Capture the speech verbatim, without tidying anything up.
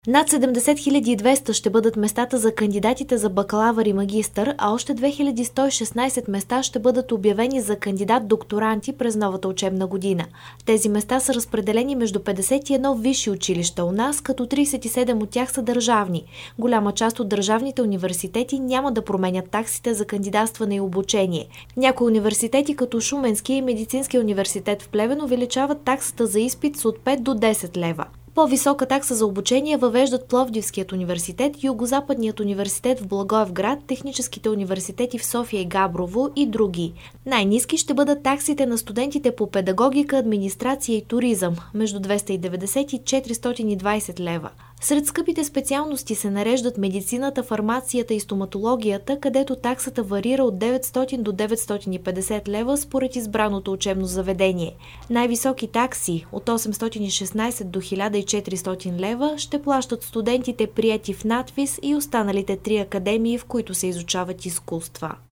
Над седемдесет хиляди и двеста ще бъдат местата за кандидатите за бакалавър и магистър, а още две хиляди сто и шестнадесет места ще бъдат обявени за кандидат-докторанти през новата учебна година. Тези места са разпределени между петдесет и едно висши училища у нас, като тридесет и седем от тях са държавни. Голяма част от държавните университети няма да променят таксите за кандидатстване и обучение. Някои университети, като Шуменския и Медицинския университет в Плевен, увеличават таксата за изпит с от пет до десет лева. По-висока такса за обучение въвеждат Пловдивският университет, Югозападният университет в Благоевград, техническите университети в София и Габрово и други. Най-ниски ще бъдат таксите на студентите по педагогика, администрация и туризъм – между двеста и деветдесет и четиристотин и двадесет лева. Сред скъпите специалности се нареждат медицината, фармацията и стоматологията, където таксата варира от деветстотин до деветстотин и петдесет лева според избраното учебно заведение. Най-високи такси от осемстотин и шестнадесет до хиляда и четиристотин лева ще плащат студентите, приети в надвис, и останалите три академии, в които се изучават изкуства.